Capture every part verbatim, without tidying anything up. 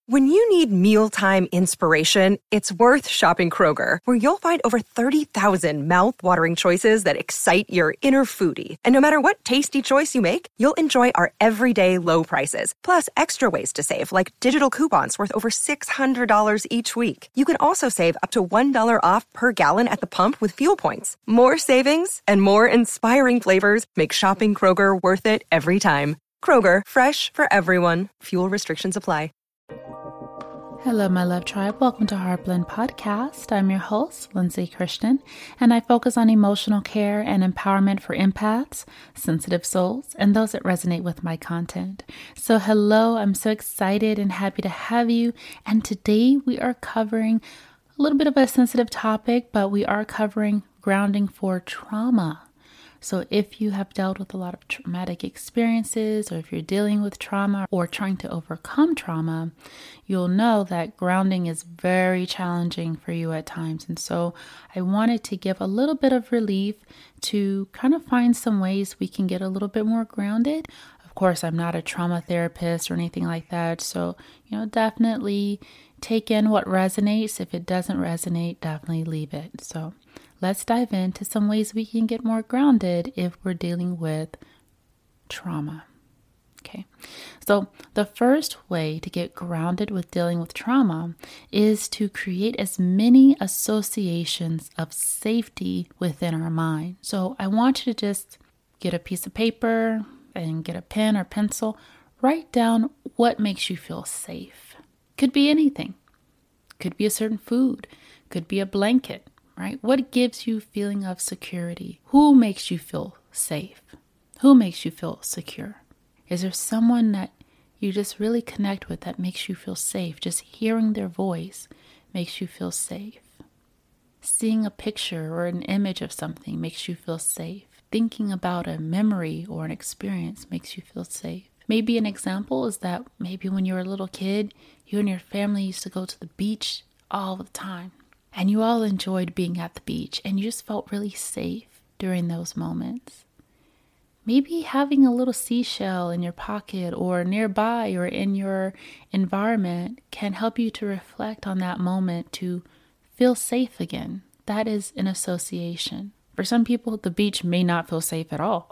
When you need mealtime inspiration, it's worth shopping Kroger, where you'll find over thirty thousand mouth-watering choices that excite your inner foodie. And no matter what tasty choice you make, you'll enjoy our everyday low prices, plus extra ways to save, like digital coupons worth over six hundred dollars each week. You can also save up to one dollar off per gallon at the pump with fuel points. More savings and more inspiring flavors make shopping Kroger worth it every time. Kroger, fresh for everyone. Fuel restrictions apply. Hello, my love tribe. Welcome to Heartblend Podcast. I'm your host, Lindsay Christian, and I focus on emotional care and empowerment for empaths, sensitive souls, and those that resonate with my content. So hello, I'm so excited and happy to have you. And today we are covering a little bit of a sensitive topic, but we are covering grounding for trauma. So if you have dealt with a lot of traumatic experiences, or if you're dealing with trauma or trying to overcome trauma, you'll know that grounding is very challenging for you at times. And so I wanted to give a little bit of relief to kind of find some ways we can get a little bit more grounded. Of course, I'm not a trauma therapist or anything like that. So, you know, definitely take in what resonates. If it doesn't resonate, definitely leave it. So let's dive into some ways we can get more grounded if we're dealing with trauma. Okay, so the first way to get grounded with dealing with trauma is to create as many associations of safety within our mind. So I want you to just get a piece of paper and get a pen or pencil. Write down what makes you feel safe. Could be anything. Could be a certain food. Could be a blanket. Right? What gives you a feeling of security? Who makes you feel safe? Who makes you feel secure? Is there someone that you just really connect with that makes you feel safe? Just hearing their voice makes you feel safe. Seeing a picture or an image of something makes you feel safe. Thinking about a memory or an experience makes you feel safe. Maybe an example is that maybe when you were a little kid, you and your family used to go to the beach all the time. And you all enjoyed being at the beach and you just felt really safe during those moments. Maybe having a little seashell in your pocket or nearby or in your environment can help you to reflect on that moment to feel safe again. That is an association. For some people, the beach may not feel safe at all,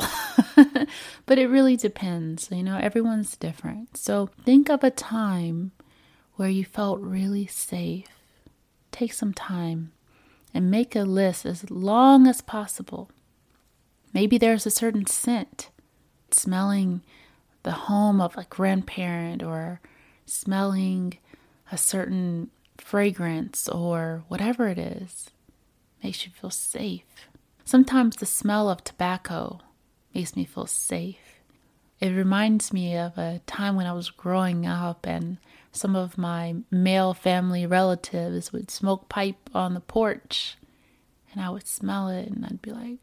but it really depends. You know, everyone's different. So think of a time where you felt really safe. Take some time and make a list as long as possible. Maybe there's a certain scent, smelling the home of a grandparent or smelling a certain fragrance or whatever it is, makes you feel safe. Sometimes the smell of tobacco makes me feel safe. It reminds me of a time when I was growing up and some of my male family relatives would smoke pipe on the porch and I would smell it and I'd be like,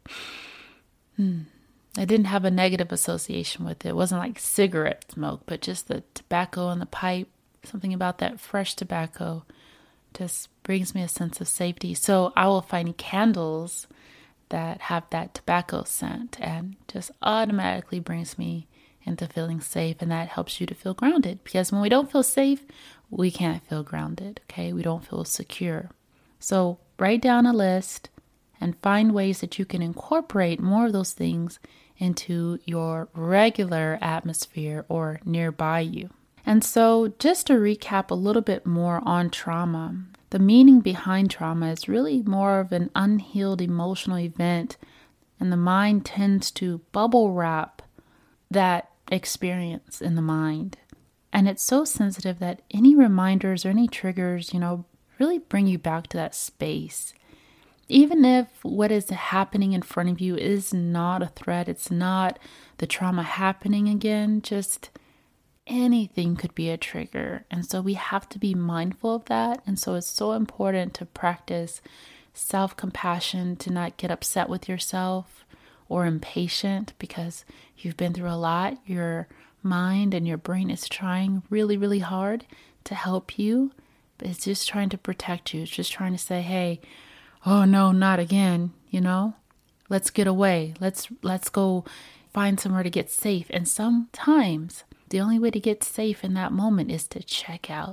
hmm. I didn't have a negative association with it. It wasn't like cigarette smoke, but just the tobacco on the pipe. Something about that fresh tobacco just brings me a sense of safety. So I will find candles that have that tobacco scent and just automatically brings me into feeling safe, and that helps you to feel grounded, because when we don't feel safe, we can't feel grounded, okay? We don't feel secure. So write down a list and find ways that you can incorporate more of those things into your regular atmosphere or nearby you. And so just to recap a little bit more on trauma, the meaning behind trauma is really more of an unhealed emotional event, and the mind tends to bubble wrap that experience in the mind. And it's so sensitive that any reminders or any triggers, you know, really bring you back to that space. Even if what is happening in front of you is not a threat, it's not the trauma happening again, just anything could be a trigger. And so we have to be mindful of that. And so it's so important to practice self-compassion, to not get upset with yourself or impatient because you've been through a lot. Your mind and your brain is trying really, really hard to help you, but it's just trying to protect you. It's just trying to say, hey, oh no, not again, you know? Let's get away. Let's let's go find somewhere to get safe. And sometimes the only way to get safe in that moment is to check out.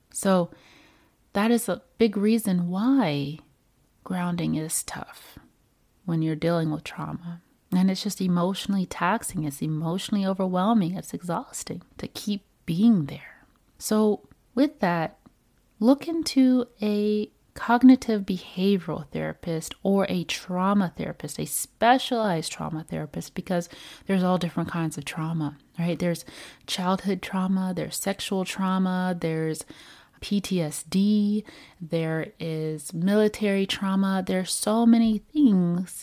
So that is a big reason why grounding is tough when you're dealing with trauma. And it's just emotionally taxing. It's emotionally overwhelming. It's exhausting to keep being there. So with that, look into a cognitive behavioral therapist or a trauma therapist, a specialized trauma therapist, because there's all different kinds of trauma, right? There's childhood trauma, there's sexual trauma, there's P T S D, there is military trauma. There's so many things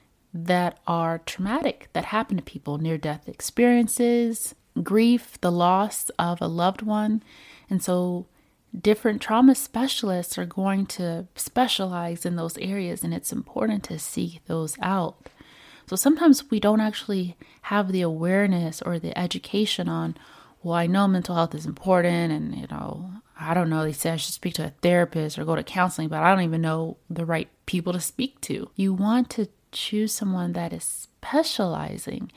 that are traumatic that happen to people, near-death experiences, grief, the loss of a loved one. And so different trauma specialists are going to specialize in those areas, and it's important to seek those out. So sometimes we don't actually have the awareness or the education on, well, I know mental health is important, and, you know, I don't know, they say I should speak to a therapist or go to counseling, but I don't even know the right people to speak to. You want to choose someone that is specializing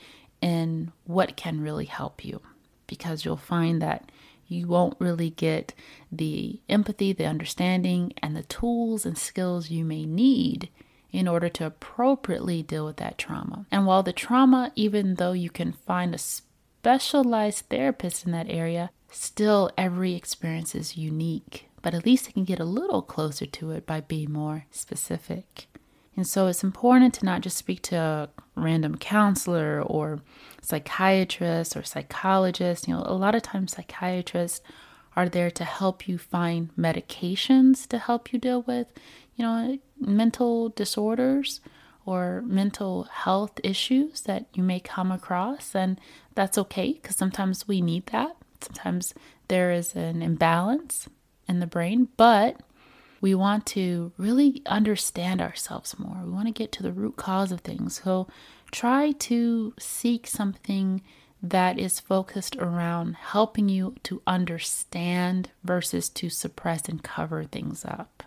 in what can really help you, because you'll find that you won't really get the empathy, the understanding, and the tools and skills you may need in order to appropriately deal with that trauma. And while the trauma, even though you can find a specialized therapist in that area, still every experience is unique, but at least it can get a little closer to it by being more specific. And so it's important to not just speak to a random counselor or psychiatrist or psychologist. You know, a lot of times psychiatrists are there to help you find medications to help you deal with, you know, mental disorders or mental health issues that you may come across. And that's okay, because sometimes we need that. Sometimes there is an imbalance in the brain, but we want to really understand ourselves more. We want to get to the root cause of things. So try to seek something that is focused around helping you to understand versus to suppress and cover things up.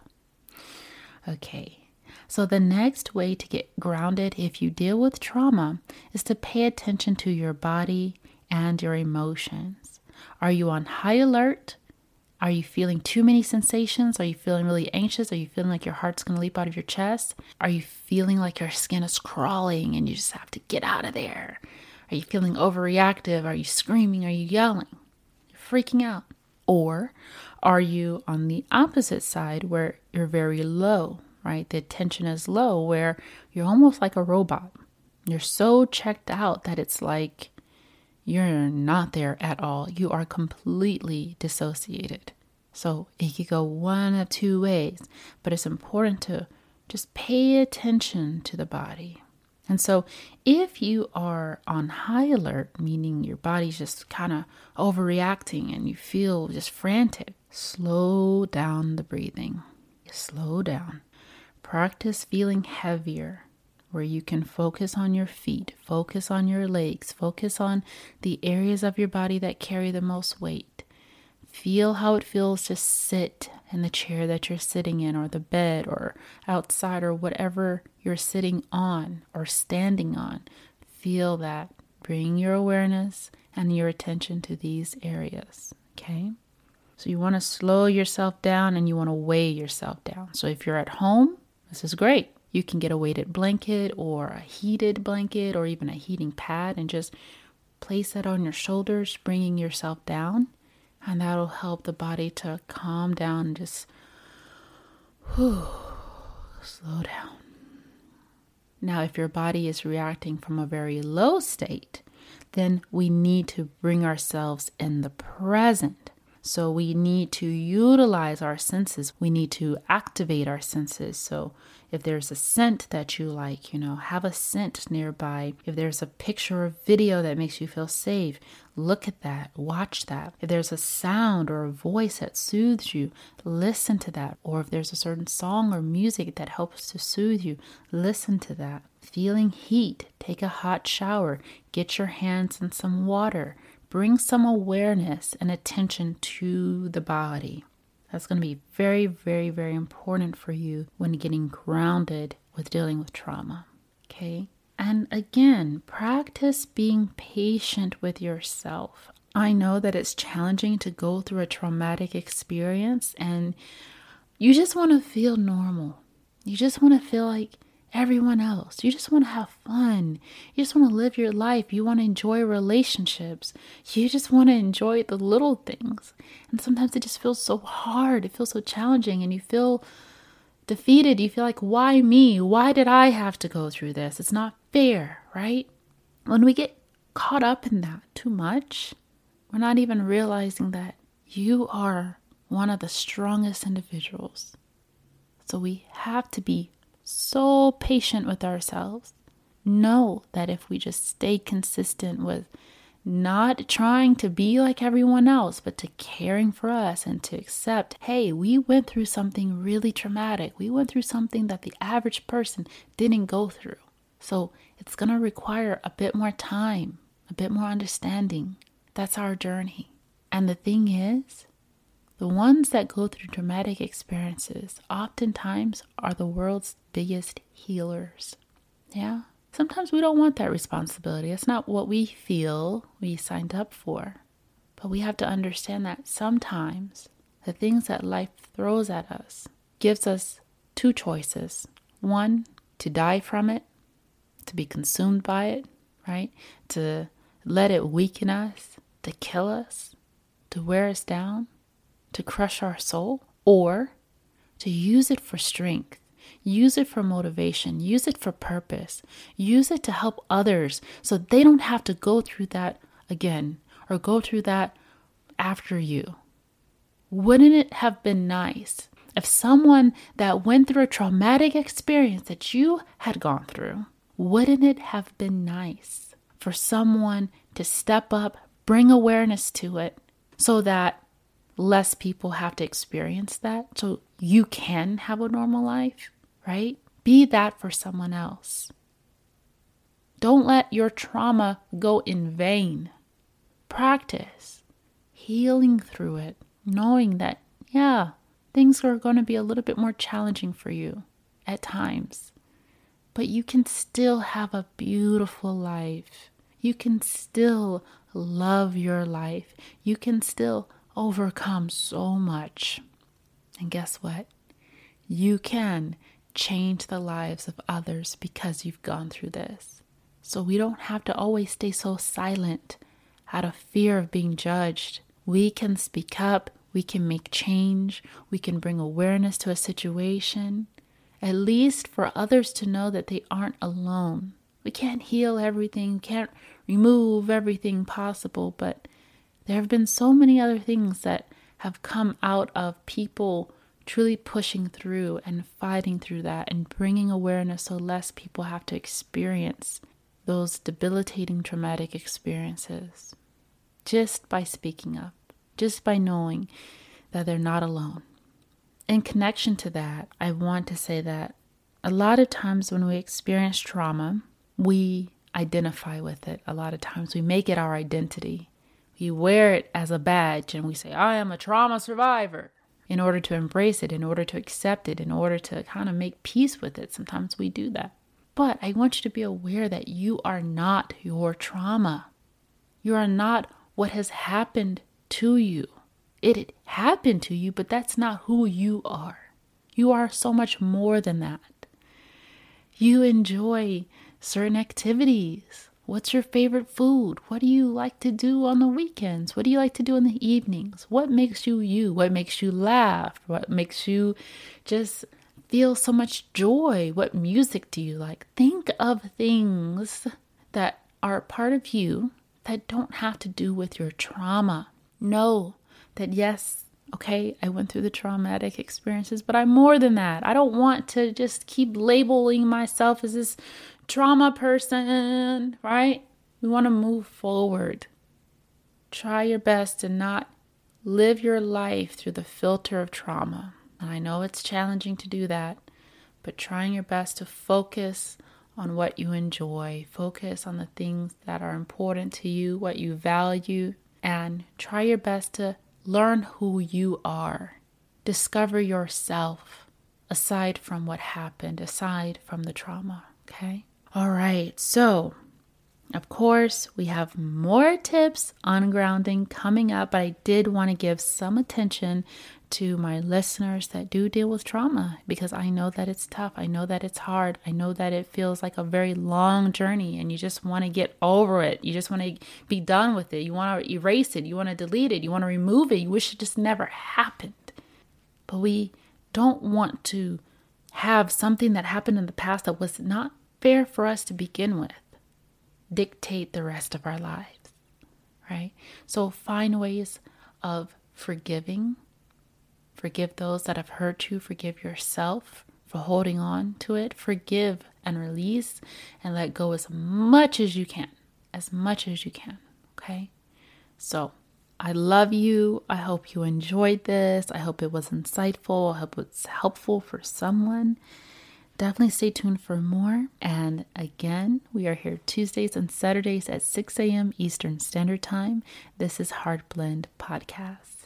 Okay, so the next way to get grounded if you deal with trauma is to pay attention to your body and your emotions. Are you on high alert? Are you feeling too many sensations? Are you feeling really anxious? Are you feeling like your heart's going to leap out of your chest? Are you feeling like your skin is crawling and you just have to get out of there? Are you feeling overreactive? Are you screaming? Are you yelling? You're freaking out. Or are you on the opposite side where you're very low, right? The attention is low, where you're almost like a robot. You're so checked out that it's like you're not there at all. You are completely dissociated. So it could go one of two ways, but it's important to just pay attention to the body. And so if you are on high alert, meaning your body's just kind of overreacting and you feel just frantic, slow down the breathing. Slow down. Practice feeling heavier, where you can focus on your feet, focus on your legs, focus on the areas of your body that carry the most weight. Feel how it feels to sit in the chair that you're sitting in, or the bed, or outside, or whatever you're sitting on or standing on. Feel that. Bring your awareness and your attention to these areas, okay? So you want to slow yourself down and you want to weigh yourself down. So if you're at home, this is great. You can get a weighted blanket or a heated blanket or even a heating pad and just place that on your shoulders, bringing yourself down. And that'll help the body to calm down and just whew, slow down. Now, if your body is reacting from a very low state, then we need to bring ourselves in the present. So we need to utilize our senses. We need to activate our senses. So if there's a scent that you like, you know, have a scent nearby. If there's a picture or video that makes you feel safe, look at that, watch that. If there's a sound or a voice that soothes you, listen to that. Or if there's a certain song or music that helps to soothe you, listen to that. Feeling heat, take a hot shower, get your hands in some water. Bring some awareness and attention to the body. That's going to be very, very, very important for you when getting grounded with dealing with trauma. Okay? And again, practice being patient with yourself. I know that it's challenging to go through a traumatic experience and you just want to feel normal. You just want to feel like everyone else. You just want to have fun. You just want to live your life. You want to enjoy relationships. You just want to enjoy the little things. And sometimes it just feels so hard. It feels so challenging and you feel defeated. You feel like, why me? Why did I have to go through this? It's not fair, right? When we get caught up in that too much, we're not even realizing that you are one of the strongest individuals. So we have to be so patient with ourselves. Know that if we just stay consistent with not trying to be like everyone else, but to caring for us and to accept, hey, we went through something really traumatic. We went through something that the average person didn't go through. So it's going to require a bit more time, a bit more understanding. That's our journey. And the thing is, the ones that go through traumatic experiences oftentimes are the world's biggest healers. Yeah. Sometimes we don't want that responsibility. It's not what we feel we signed up for. But we have to understand that sometimes the things that life throws at us gives us two choices. One, to die from it, to be consumed by it, right? To let it weaken us, to kill us, to wear us down, to crush our soul, or to use it for strength, use it for motivation, use it for purpose, use it to help others so they don't have to go through that again or go through that after you. Wouldn't it have been nice if someone that went through a traumatic experience that you had gone through, wouldn't it have been nice for someone to step up, bring awareness to it so that less people have to experience that, so you can have a normal life, right? Be that for someone else. Don't let your trauma go in vain. Practice healing through it, knowing that, yeah, things are going to be a little bit more challenging for you at times, but you can still have a beautiful life. You can still love your life. You can still overcome so much. And guess what? You can change the lives of others because you've gone through this. So we don't have to always stay so silent out of fear of being judged. We can speak up. We can make change. We can bring awareness to a situation, at least for others to know that they aren't alone. We can't heal everything, can't remove everything possible, but there have been so many other things that have come out of people truly pushing through and fighting through that and bringing awareness so less people have to experience those debilitating traumatic experiences just by speaking up, just by knowing that they're not alone. In connection to that, I want to say that a lot of times when we experience trauma, we identify with it. A lot of times we make it our identity. We wear it as a badge and we say, I am a trauma survivor, in order to embrace it, in order to accept it, in order to kind of make peace with it. Sometimes we do that. But I want you to be aware that you are not your trauma. You are not what has happened to you. It happened to you, but that's not who you are. You are so much more than that. You enjoy certain activities. What's your favorite food? What do you like to do on the weekends? What do you like to do in the evenings? What makes you you? What makes you laugh? What makes you just feel so much joy? What music do you like? Think of things that are part of you that don't have to do with your trauma. Know that yes, okay, I went through the traumatic experiences, but I'm more than that. I don't want to just keep labeling myself as this trauma person, right? We want to move forward. Try your best to not live your life through the filter of trauma. And I know it's challenging to do that, but trying your best to focus on what you enjoy, focus on the things that are important to you, what you value, and try your best to learn who you are. Discover yourself aside from what happened, aside from the trauma, okay? All right, so Of course, we have more tips on grounding coming up, but I did want to give some attention to my listeners that do deal with trauma, because I know that it's tough. I know that it's hard. I know that it feels like a very long journey and you just want to get over it. You just want to be done with it. You want to erase it. You want to delete it. You want to remove it. You wish it just never happened. But we don't want to have something that happened in the past that was not fair for us to begin with dictate the rest of our lives, right? So find ways of forgiving. Forgive those that have hurt you. Forgive yourself for holding on to it. Forgive and release and let go as much as you can. As much as you can. Okay? So, I love you. I hope you enjoyed this. I hope it was insightful. I hope it's helpful for someone. Definitely stay tuned for more. And again, we are here Tuesdays and Saturdays at six a.m. Eastern Standard Time. This is Heart Blend Podcast.